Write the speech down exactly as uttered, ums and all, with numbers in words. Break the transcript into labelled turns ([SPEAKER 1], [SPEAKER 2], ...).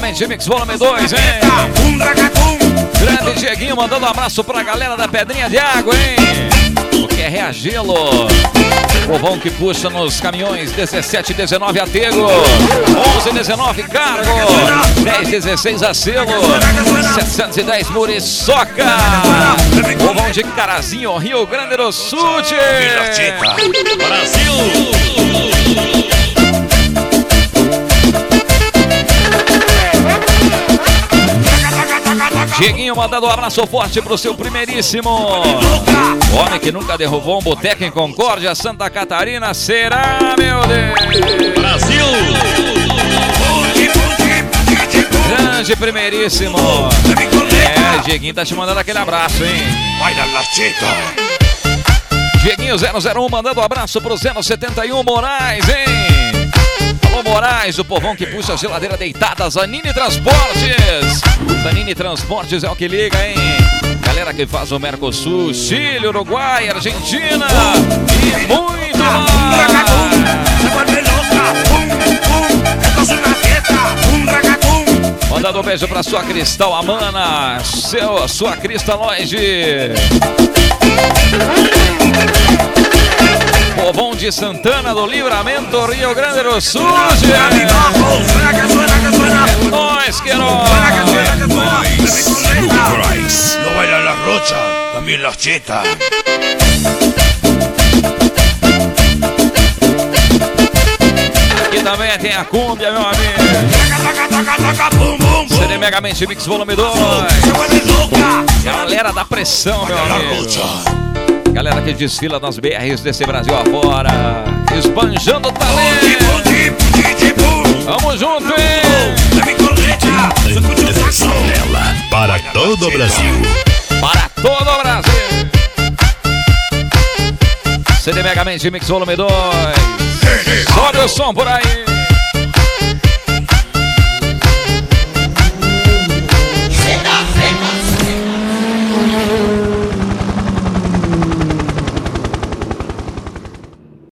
[SPEAKER 1] Megamente Mix Volume dois, hein? Grande Dieguinho mandando um abraço pra galera da Pedrinha de Água, hein? O que é reagilo? Povão que puxa nos caminhões dezessete, dezenove Atego, onze, dezenove Cargo, dez, dezesseis Acelo, setecentos e dez Muriçoca, Povão de Carazinho, Rio Grande do Sul. Brasil! Dieguinho mandando um abraço forte pro seu primeiríssimo. Homem que nunca derrubou um boteco em Concórdia, Santa Catarina. Será, meu Deus?
[SPEAKER 2] Brasil!
[SPEAKER 1] Grande primeiríssimo. É, Dieguinho tá te mandando aquele abraço, hein?
[SPEAKER 2] Vai na latita!
[SPEAKER 1] Dieguinho zero zero um mandando um abraço pro zero setenta e um Moraes, hein? Alô Moraes, o povão que puxa a geladeira deitada, Zanini Transportes. Zanini Transportes é o que liga, hein? Galera que faz o Mercosul, Chile, Uruguai, Argentina e muito mais. Mandando um beijo pra sua Cristal Amana, seu, sua Cristal Lloyd. Povão de Santana do Livramento, Rio Grande do Sul. É nóis, Queiroz.
[SPEAKER 2] No baila la rocha, también la cheta.
[SPEAKER 1] Aqui também tem a cúmbia, meu amigo. C D Megamente Mix Volume dois. Galera da pressão, meu amigo. Galera que desfila nas B Rs desse Brasil afora, esbanjando talento. Vamos junto, hein?
[SPEAKER 2] Para todo o Brasil.
[SPEAKER 1] Para todo o Brasil. C D Megamente Mix Volume dois. Sobe o som por aí.